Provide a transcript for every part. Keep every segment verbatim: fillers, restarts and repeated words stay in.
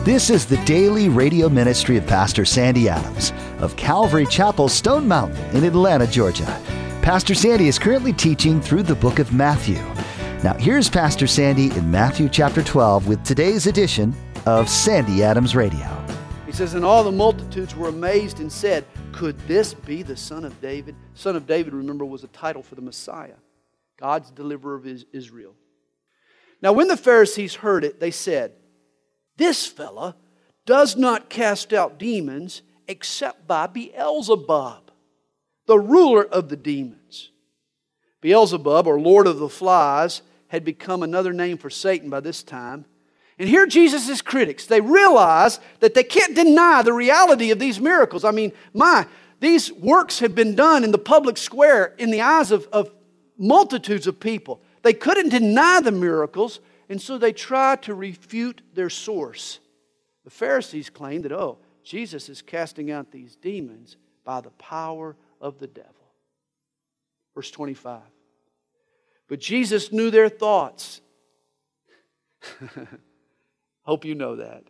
This is the daily radio ministry of Pastor Sandy Adams of Calvary Chapel, Stone Mountain in Atlanta, Georgia. Pastor Sandy is currently teaching through the book of Matthew. Now, here's Pastor Sandy in Matthew chapter twelve with today's edition of Sandy Adams Radio. He says, and all the multitudes were amazed and said, could this be the Son of David? Son of David, remember, was a title for the Messiah, God's deliverer of Israel. Now, when the Pharisees heard it, they said, this fella does not cast out demons except by Beelzebub, the ruler of the demons. Beelzebub, or Lord of the Flies, had become another name for Satan by this time. And here Jesus' critics, they realize that they can't deny the reality of these miracles. I mean, my, these works have been done in the public square in the eyes of, of multitudes of people. They couldn't deny the miracles, and so they tried to refute their source. The Pharisees claimed that, oh, Jesus is casting out these demons by the power of the devil. Verse twenty-five. But Jesus knew their thoughts. Hope you know that.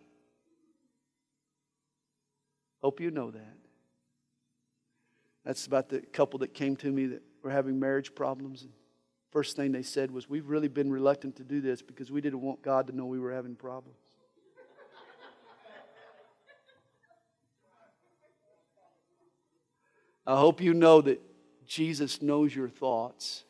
Hope you know that. That's about the couple that came to me that were having marriage problems. And first thing they said was, we've really been reluctant to do this because we didn't want God to know we were having problems. I hope you know that Jesus knows your thoughts.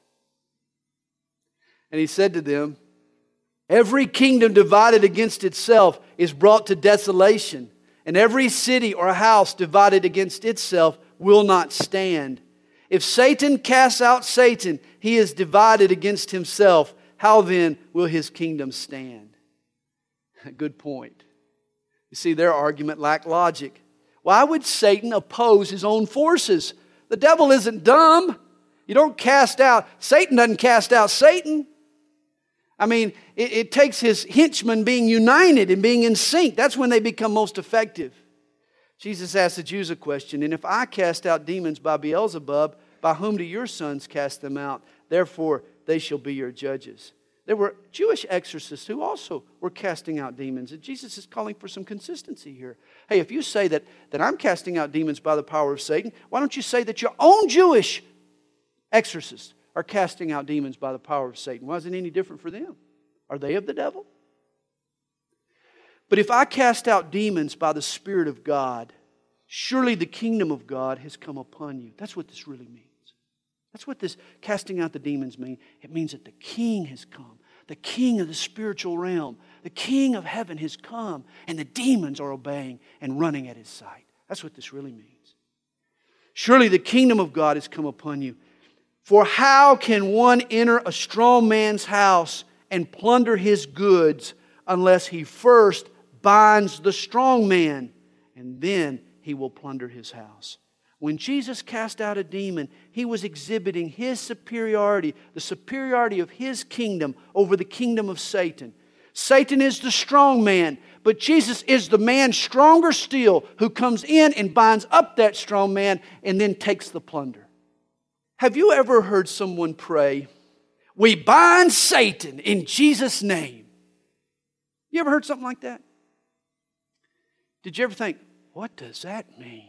And He said to them, every kingdom divided against itself is brought to desolation, and every city or house divided against itself will not stand. If Satan casts out Satan, he is divided against himself. How then will his kingdom stand? Good point. You see, their argument lacked logic. Why would Satan oppose his own forces? The devil isn't dumb. You don't cast out, Satan doesn't cast out Satan. I mean, it, it takes his henchmen being united and being in sync. That's when they become most effective. Jesus asked the Jews a question, and if I cast out demons by Beelzebub, by whom do your sons cast them out? Therefore, they shall be your judges. There were Jewish exorcists who also were casting out demons. And Jesus is calling for some consistency here. Hey, if you say that, that I'm casting out demons by the power of Satan, why don't you say that your own Jewish exorcists are casting out demons by the power of Satan? Why is it any different for them? Are they of the devil? But if I cast out demons by the Spirit of God, surely the kingdom of God has come upon you. That's what this really means. That's what this casting out the demons means. It means that the King has come. The King of the spiritual realm. The King of heaven has come. And the demons are obeying and running at His side. That's what this really means. Surely the kingdom of God has come upon you. For how can one enter a strong man's house and plunder his goods unless he first binds the strong man, and then he will plunder his house? When Jesus cast out a demon, He was exhibiting His superiority, the superiority of His kingdom over the kingdom of Satan. Satan is the strong man, but Jesus is the man stronger still who comes in and binds up that strong man and then takes the plunder. Have you ever heard someone pray, we bind Satan in Jesus' name? You ever heard something like that? Did you ever think, what does that mean?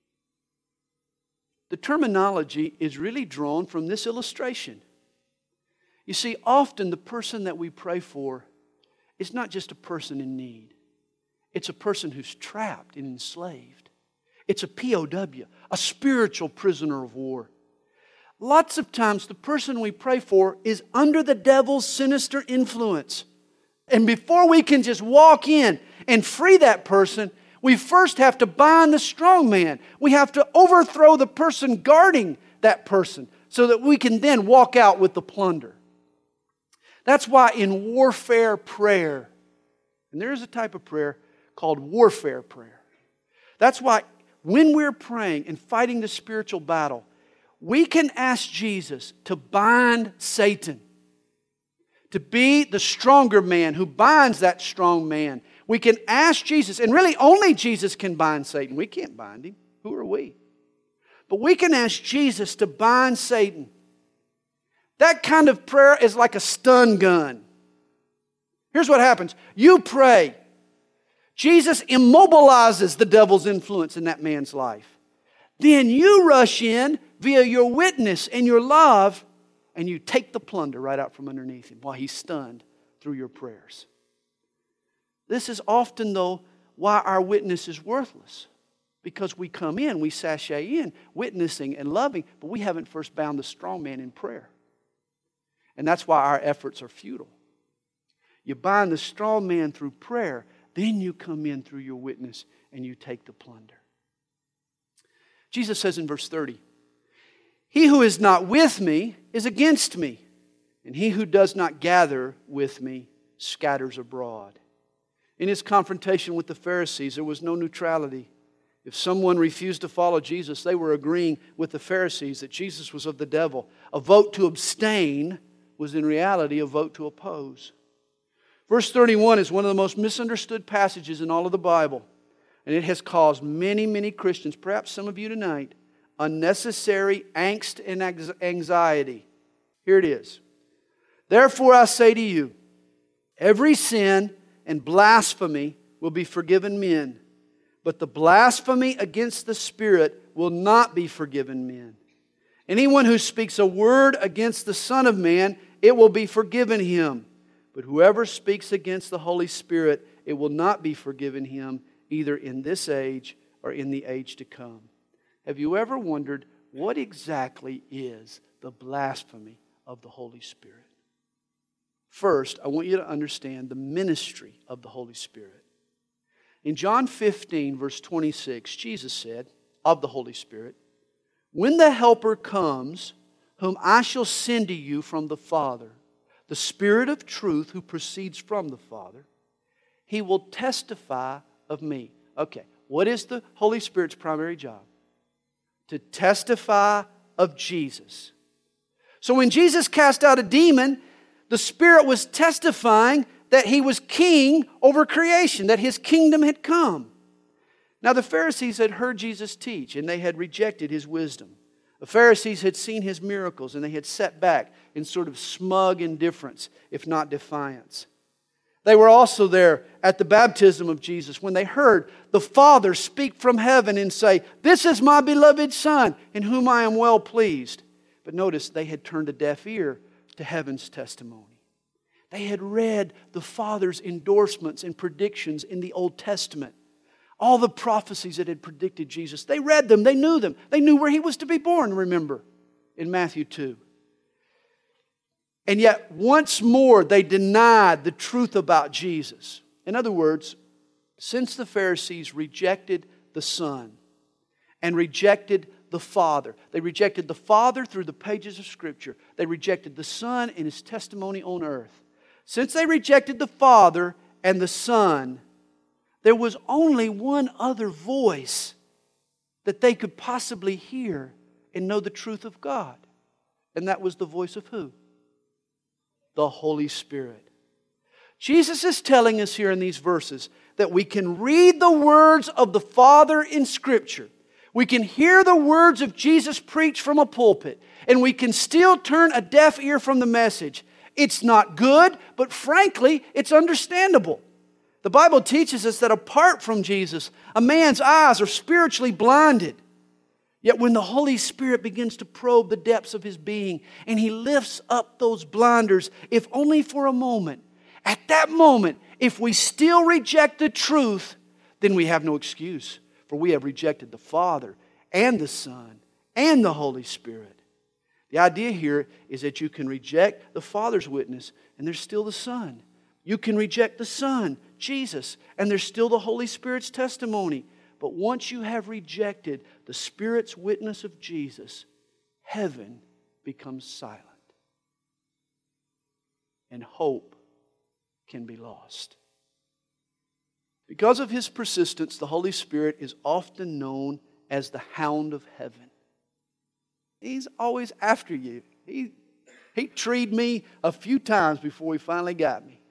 The terminology is really drawn from this illustration. You see, often the person that we pray for is not just a person in need. It's a person who's trapped and enslaved. It's a P O W, a spiritual prisoner of war. Lots of times the person we pray for is under the devil's sinister influence. And before we can just walk in and free that person, we first have to bind the strong man. We have to overthrow the person guarding that person so that we can then walk out with the plunder. That's why in warfare prayer, and there is a type of prayer called warfare prayer. That's why when we're praying and fighting the spiritual battle, we can ask Jesus to bind Satan, to be the stronger man who binds that strong man. We can ask Jesus, and really only Jesus can bind Satan. We can't bind him. Who are we? But we can ask Jesus to bind Satan. That kind of prayer is like a stun gun. Here's what happens. You pray. Jesus immobilizes the devil's influence in that man's life. Then you rush in via your witness and your love, and you take the plunder right out from underneath him while he's stunned through your prayers. This is often, though, why our witness is worthless. Because we come in, we sashay in, witnessing and loving, but we haven't first bound the strong man in prayer. And that's why our efforts are futile. You bind the strong man through prayer, then you come in through your witness and you take the plunder. Jesus says in verse thirty, "He who is not with me is against me, and he who does not gather with me scatters abroad." In his confrontation with the Pharisees, there was no neutrality. If someone refused to follow Jesus, they were agreeing with the Pharisees that Jesus was of the devil. A vote to abstain was in reality a vote to oppose. Verse thirty-one is one of the most misunderstood passages in all of the Bible. And it has caused many, many Christians, perhaps some of you tonight, unnecessary angst and anxiety. Here it is. "Therefore I say to you, every sin and blasphemy will be forgiven men, but the blasphemy against the Spirit will not be forgiven men. Anyone who speaks a word against the Son of Man, it will be forgiven him. But whoever speaks against the Holy Spirit, it will not be forgiven him, either in this age or in the age to come." Have you ever wondered what exactly is the blasphemy of the Holy Spirit? First, I want you to understand the ministry of the Holy Spirit. In John fifteen, verse twenty-six, Jesus said of the Holy Spirit, "When the Helper comes, whom I shall send to you from the Father, the Spirit of truth who proceeds from the Father, He will testify of me." Okay, what is the Holy Spirit's primary job? To testify of Jesus. So when Jesus cast out a demon, the Spirit was testifying that He was king over creation, that His kingdom had come. Now the Pharisees had heard Jesus teach and they had rejected His wisdom. The Pharisees had seen His miracles and they had sat back in sort of smug indifference, if not defiance. They were also there at the baptism of Jesus when they heard the Father speak from heaven and say, "This is my beloved Son, in whom I am well pleased." But notice they had turned a deaf ear to heaven's testimony. They had read the Father's endorsements and predictions in the Old Testament. All the prophecies that had predicted Jesus. They read them, they knew them. They knew where He was to be born, remember, in Matthew two. And yet, once more, they denied the truth about Jesus. In other words, since the Pharisees rejected the Son and rejected the Father, they rejected the Father through the pages of Scripture. They rejected the Son and His testimony on earth. Since they rejected the Father and the Son, there was only one other voice that they could possibly hear and know the truth of God. And that was the voice of who? The Holy Spirit. Jesus is telling us here in these verses that we can read the words of the Father in Scripture. We can hear the words of Jesus preached from a pulpit, and we can still turn a deaf ear from the message. It's not good, but frankly, it's understandable. The Bible teaches us that apart from Jesus, a man's eyes are spiritually blinded. Yet when the Holy Spirit begins to probe the depths of his being and He lifts up those blinders, if only for a moment, at that moment, if we still reject the truth, then we have no excuse, for we have rejected the Father and the Son and the Holy Spirit. The idea here is that you can reject the Father's witness and there's still the Son. You can reject the Son, Jesus, and there's still the Holy Spirit's testimony. But once you have rejected the Spirit's witness of Jesus, heaven becomes silent. And hope can be lost. Because of His persistence, the Holy Spirit is often known as the Hound of Heaven. He's always after you. He, he treed me a few times before He finally got me.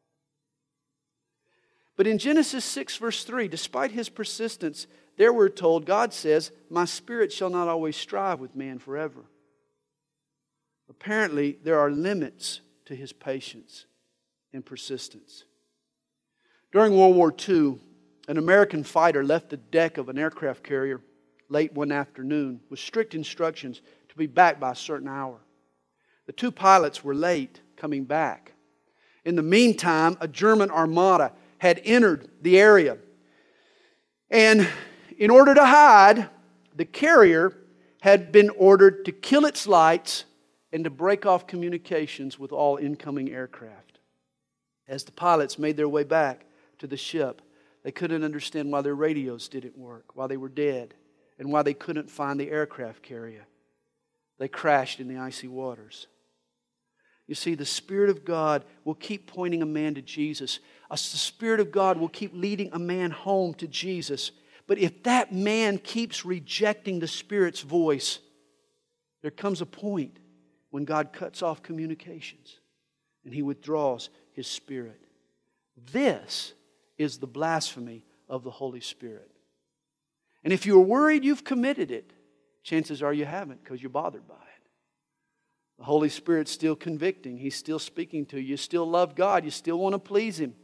But in Genesis six verse three, despite His persistence, there we're told, God says, "My Spirit shall not always strive with man forever." Apparently, there are limits to His patience and persistence. During World War Two, An American fighter left the deck of an aircraft carrier late one afternoon with strict instructions to be back by a certain hour. The two pilots were late coming back. In the meantime, a German armada had entered the area. And in order to hide, the carrier had been ordered to kill its lights and to break off communications with all incoming aircraft. As the pilots made their way back to the ship, they couldn't understand why their radios didn't work, why they were dead, and why they couldn't find the aircraft carrier. They crashed in the icy waters. You see, the Spirit of God will keep pointing a man to Jesus. The Spirit of God will keep leading a man home to Jesus. But if that man keeps rejecting the Spirit's voice, there comes a point when God cuts off communications and He withdraws His Spirit. This is the blasphemy of the Holy Spirit. And if you're worried you've committed it, chances are you haven't, because you're bothered by it. The Holy Spirit's still convicting. He's still speaking to you. You still love God. You still want to please Him.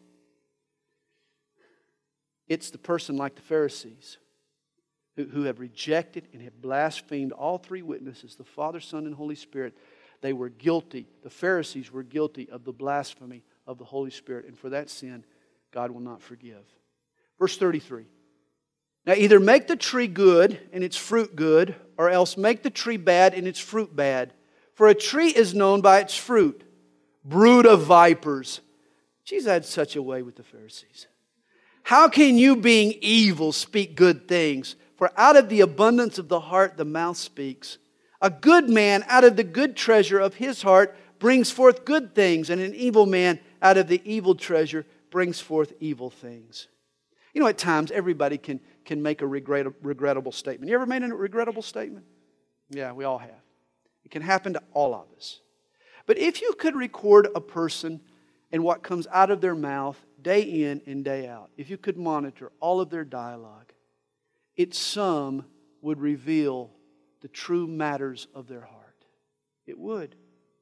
It's the person like the Pharisees who, who have rejected and have blasphemed all three witnesses, the Father, Son, and Holy Spirit. They were guilty. The Pharisees were guilty of the blasphemy of the Holy Spirit. And for that sin, God will not forgive. Verse thirty-three. Now either make the tree good and its fruit good, or else make the tree bad and its fruit bad. For a tree is known by its fruit. Brood of vipers. Jesus had such a way with the Pharisees. How can you, being evil, speak good things? For out of the abundance of the heart the mouth speaks. A good man out of the good treasure of his heart brings forth good things, and an evil man out of the evil treasure brings forth evil things. You know, at times everybody can, can make a regret, regrettable statement. You ever made a regrettable statement? Yeah, we all have. It can happen to all of us. But if you could record a person and what comes out of their mouth day in and day out, if you could monitor all of their dialogue, it some would reveal the true matters of their heart. It would.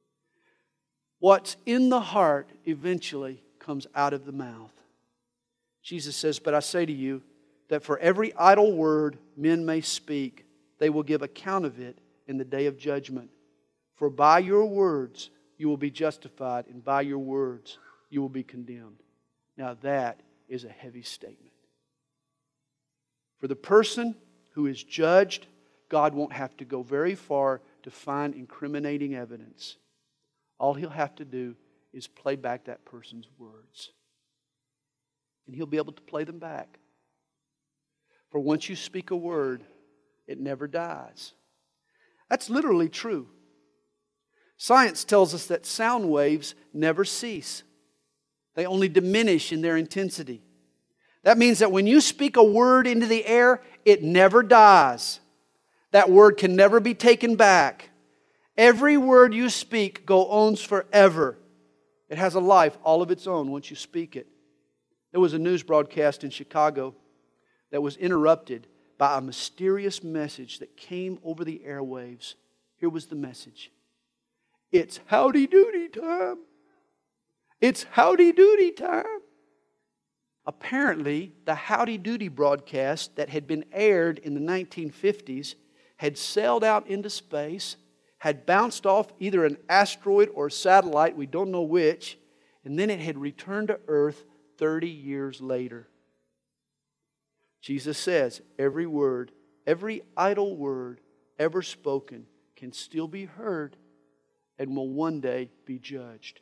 What's in the heart eventually comes out of the mouth. Jesus says, but I say to you that for every idle word men may speak, they will give account of it in the day of judgment. For by your words you will be justified, and by your words you will be condemned. Now that is a heavy statement. For the person who is judged, God won't have to go very far to find incriminating evidence. All He'll have to do is play back that person's words. And He'll be able to play them back. For once you speak a word, it never dies. That's literally true. Science tells us that sound waves never cease. They only diminish in their intensity. That means that when you speak a word into the air, it never dies. That word can never be taken back. Every word you speak goes on forever. It has a life all of its own once you speak it. There was a news broadcast in Chicago that was interrupted by a mysterious message that came over the airwaves. Here was the message. It's howdy doody time. It's howdy doody time. Apparently, the howdy doody broadcast that had been aired in the nineteen fifties had sailed out into space, had bounced off either an asteroid or a satellite, we don't know which, and then it had returned to Earth thirty years later. Jesus says every word, every idle word ever spoken can still be heard and will one day be judged.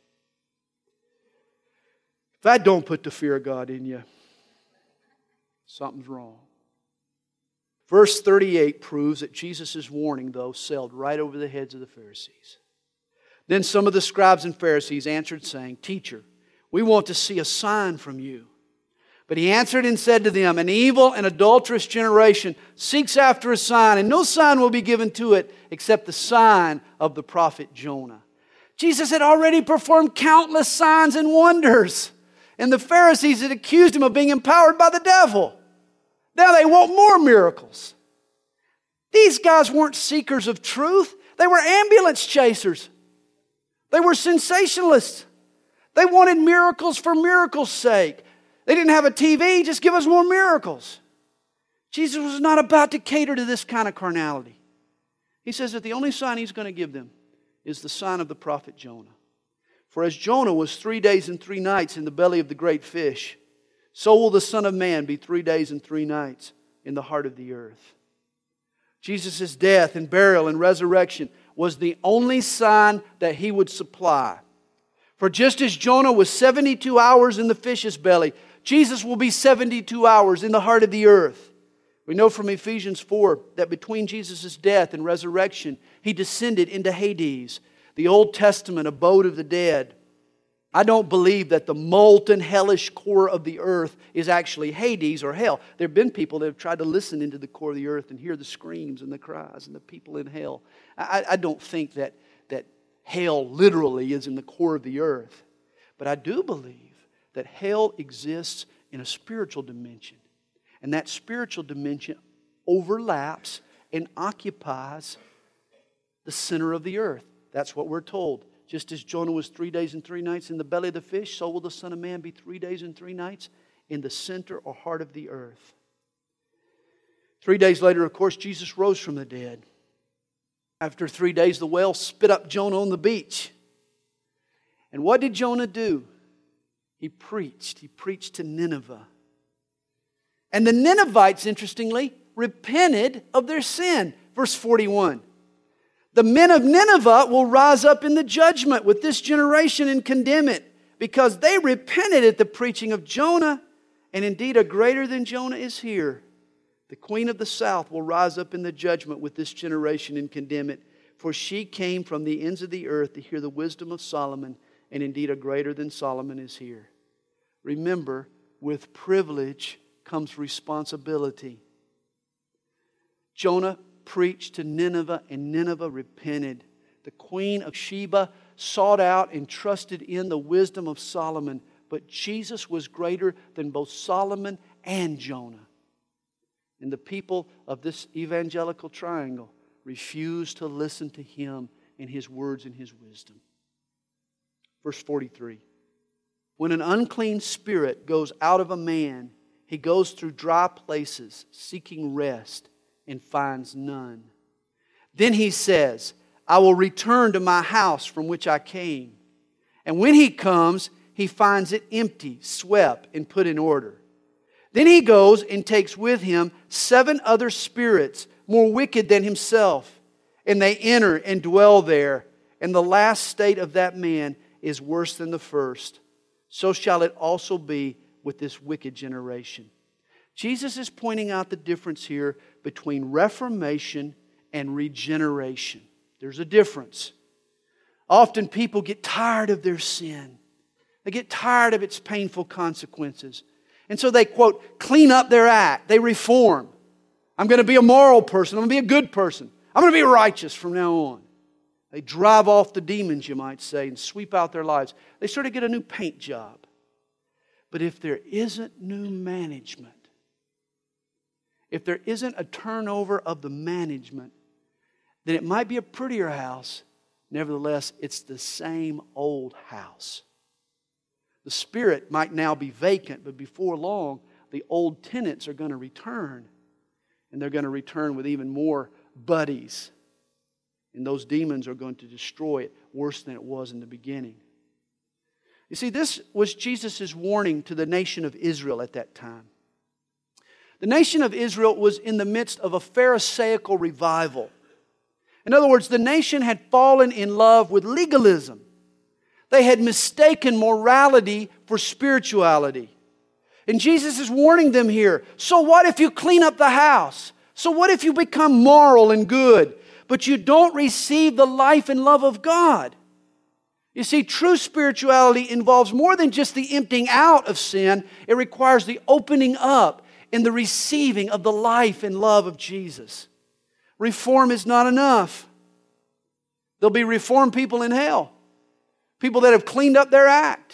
If that don't put the fear of God in you, something's wrong. Verse thirty-eight proves that Jesus' warning, though, sailed right over the heads of the Pharisees. Then some of the scribes and Pharisees answered, saying, Teacher, we want to see a sign from you. But He answered and said to them, An evil and adulterous generation seeks after a sign, and no sign will be given to it except the sign of the prophet Jonah. Jesus had already performed countless signs and wonders, and the Pharisees had accused Him of being empowered by the devil. Now they want more miracles. These guys weren't seekers of truth. They were ambulance chasers. They were sensationalists. They wanted miracles for miracles' sake. They didn't have a T V, just give us more miracles. Jesus was not about to cater to this kind of carnality. He says that the only sign He's going to give them is the sign of the prophet Jonah. For as Jonah was three days and three nights in the belly of the great fish, so will the Son of Man be three days and three nights in the heart of the earth. Jesus' death and burial and resurrection was the only sign that He would supply. For just as Jonah was seventy-two hours in the fish's belly, Jesus will be seventy-two hours in the heart of the earth. We know from Ephesians four that between Jesus' death and resurrection, He descended into Hades, the Old Testament abode of the dead. I don't believe that the molten hellish core of the earth is actually Hades or hell. There have been people that have tried to listen into the core of the earth and hear the screams and the cries and the people in hell. I, I don't think that, that hell literally is in the core of the earth. But I do believe that hell exists in a spiritual dimension. And that spiritual dimension overlaps and occupies the center of the earth. That's what we're told. Just as Jonah was three days and three nights in the belly of the fish, so will the Son of Man be three days and three nights in the center or heart of the earth. Three days later, of course, Jesus rose from the dead. After three days, the whale spit up Jonah on the beach. And what did Jonah do? He preached. He preached to Nineveh. And the Ninevites, interestingly, repented of their sin. Verse forty-one. The men of Nineveh will rise up in the judgment with this generation and condemn it, because they repented at the preaching of Jonah, and indeed a greater than Jonah is here. The queen of the south will rise up in the judgment with this generation and condemn it, for she came from the ends of the earth to hear the wisdom of Solomon, and indeed a greater than Solomon is here. Remember, with privilege comes responsibility. Jonah preached to Nineveh, and Nineveh repented. The queen of Sheba sought out and trusted in the wisdom of Solomon, but Jesus was greater than both Solomon and Jonah. And the people of this evangelical triangle refused to listen to Him and His words and His wisdom. Verse forty-three. When an unclean spirit goes out of a man, he goes through dry places seeking rest, and finds none. Then he says, I will return to my house from which I came. And when he comes, he finds it empty, swept, and put in order. Then he goes and takes with him seven other spirits, more wicked than himself. And they enter and dwell there. And the last state of that man is worse than the first. So shall it also be with this wicked generation. Jesus is pointing out the difference here between reformation and regeneration. There's a difference. Often people get tired of their sin. They get tired of its painful consequences. And so they, quote, clean up their act. They reform. I'm going to be a moral person. I'm going to be a good person. I'm going to be righteous from now on. They drive off the demons, you might say, and sweep out their lives. They sort of get a new paint job. But if there isn't new management, if there isn't a turnover of the management, then it might be a prettier house. Nevertheless, it's the same old house. The spirit might now be vacant, but before long, the old tenants are going to return. And they're going to return with even more buddies. And those demons are going to destroy it worse than it was in the beginning. You see, this was Jesus' warning to the nation of Israel at that time. The nation of Israel was in the midst of a Pharisaical revival. In other words, the nation had fallen in love with legalism. They had mistaken morality for spirituality. And Jesus is warning them here. So what if you clean up the house? So what if you become moral and good, but you don't receive the life and love of God? You see, true spirituality involves more than just the emptying out of sin. It requires the opening up and the receiving of the life and love of Jesus. Reform is not enough. There'll be reformed people in hell. People that have cleaned up their act.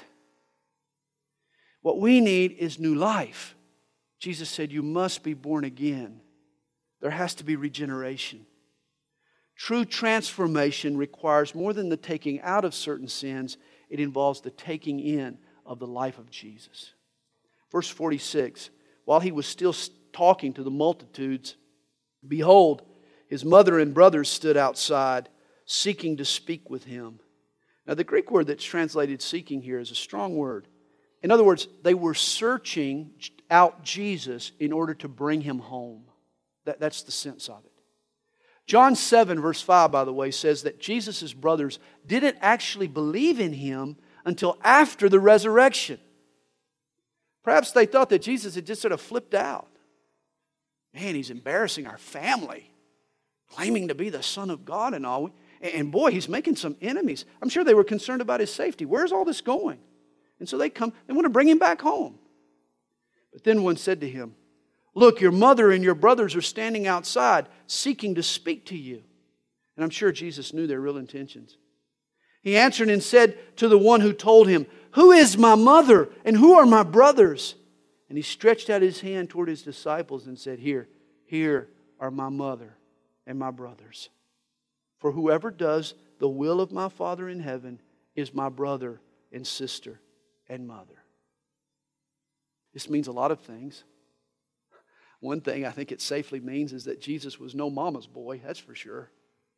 What we need is new life. Jesus said, you must be born again. There has to be regeneration. True transformation requires more than the taking out of certain sins. It involves the taking in of the life of Jesus. Verse forty-six, while he was still talking to the multitudes, behold, his mother and brothers stood outside, seeking to speak with him. Now, the Greek word that's translated seeking here is a strong word. In other words, they were searching out Jesus in order to bring him home. That, that's the sense of it. John seven, verse five, by the way, says that Jesus' brothers didn't actually believe in him until after the resurrection. Perhaps they thought that Jesus had just sort of flipped out. Man, he's embarrassing our family, claiming to be the Son of God and all. And boy, he's making some enemies. I'm sure they were concerned about his safety. Where's all this going? And so they come, they want to bring him back home. But then one said to him, look, your mother and your brothers are standing outside seeking to speak to you. And I'm sure Jesus knew their real intentions. He answered and said to the one who told him, who is my mother and who are my brothers? And he stretched out his hand toward his disciples and said, Here, here are my mother and my brothers. For whoever does the will of my Father in heaven is my brother and sister and mother. This means a lot of things. One thing I think it safely means is that Jesus was no mama's boy, that's for sure.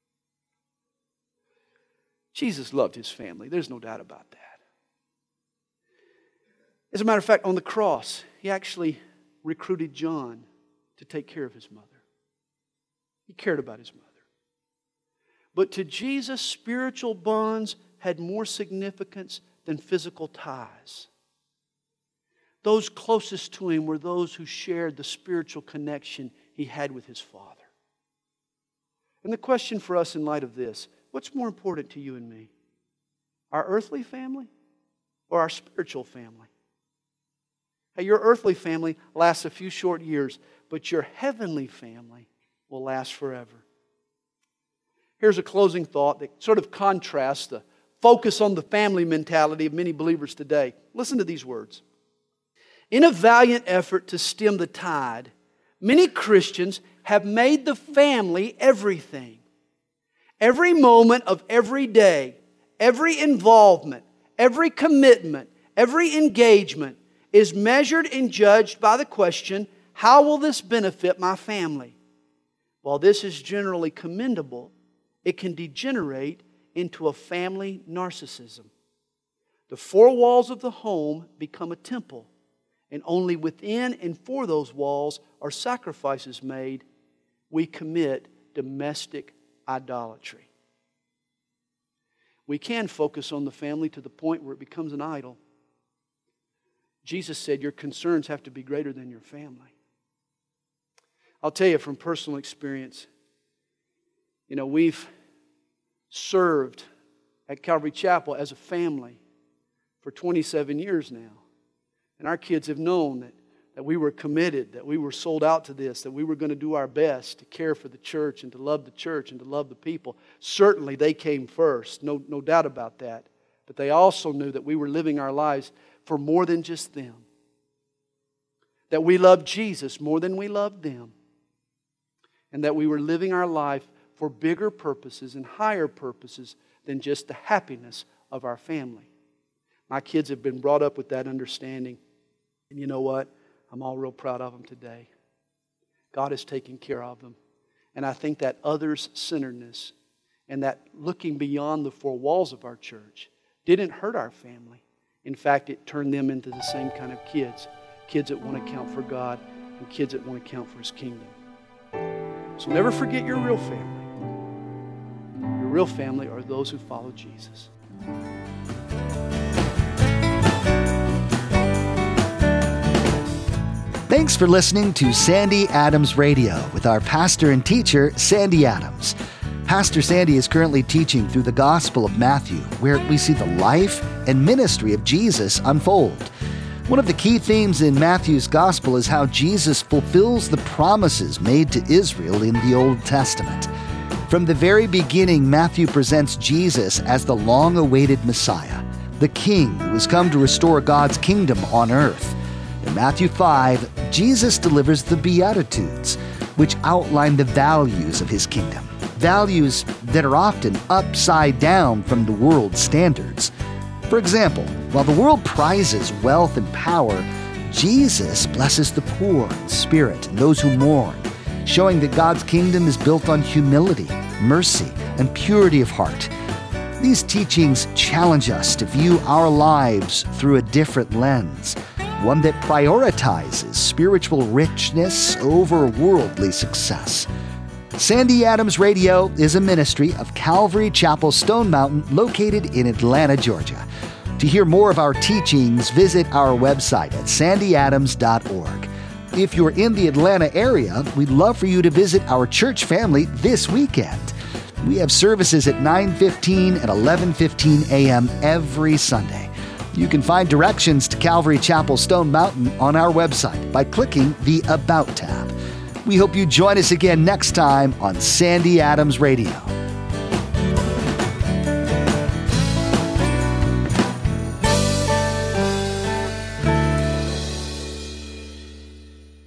Jesus loved his family. There's no doubt about that. As a matter of fact, on the cross, he actually recruited John to take care of his mother. He cared about his mother. But to Jesus, spiritual bonds had more significance than physical ties. Those closest to him were those who shared the spiritual connection he had with his Father. And the question for us in light of this, what's more important to you and me? Our earthly family or our spiritual family? Hey, your earthly family lasts a few short years, but your heavenly family will last forever. Here's a closing thought that sort of contrasts the focus on the family mentality of many believers today. Listen to these words. In a valiant effort to stem the tide, many Christians have made the family everything. Every moment of every day, every involvement, every commitment, every engagement is measured and judged by the question, how will this benefit my family? While this is generally commendable, it can degenerate into a family narcissism. The four walls of the home become a temple, and only within and for those walls are sacrifices made. We commit domestic idolatry. We can focus on the family to the point where it becomes an idol. Jesus said your concerns have to be greater than your family. I'll tell you from personal experience, you know, we've served at Calvary Chapel as a family for twenty-seven years now. And our kids have known that, that we were committed, that we were sold out to this, that we were going to do our best to care for the church and to love the church and to love the people. Certainly they came first, no, no doubt about that. But they also knew that we were living our lives for more than just them. That we loved Jesus more than we loved them. And that we were living our life for bigger purposes and higher purposes than just the happiness of our family. My kids have been brought up with that understanding. And you know what? I'm all real proud of them today. God is taking care of them. And I think that others-centeredness and that looking beyond the four walls of our church didn't hurt our family. In fact, it turned them into the same kind of kids. Kids that want to count for God and kids that want to count for His kingdom. So never forget your real family. Your real family are those who follow Jesus. Thanks for listening to Sandy Adams Radio with our pastor and teacher, Sandy Adams. Pastor Sandy is currently teaching through the Gospel of Matthew, where we see the life and ministry of Jesus unfold. One of the key themes in Matthew's Gospel is how Jesus fulfills the promises made to Israel in the Old Testament. From the very beginning, Matthew presents Jesus as the long-awaited Messiah, the King who has come to restore God's kingdom on earth. In Matthew five, Jesus delivers the Beatitudes, which outline the values of His kingdom. Values that are often upside down from the world's standards. For example, while the world prizes wealth and power, Jesus blesses the poor in spirit and those who mourn, showing that God's kingdom is built on humility, mercy, and purity of heart. These teachings challenge us to view our lives through a different lens, one that prioritizes spiritual richness over worldly success. Sandy Adams Radio is a ministry of Calvary Chapel Stone Mountain located in Atlanta, Georgia. To hear more of our teachings, visit our website at sandy adams dot org. If you're in the Atlanta area, we'd love for you to visit our church family this weekend. We have services at nine fifteen and eleven fifteen a.m. every Sunday. You can find directions to Calvary Chapel Stone Mountain on our website by clicking the About tab. We hope you join us again next time on Sandy Adams Radio.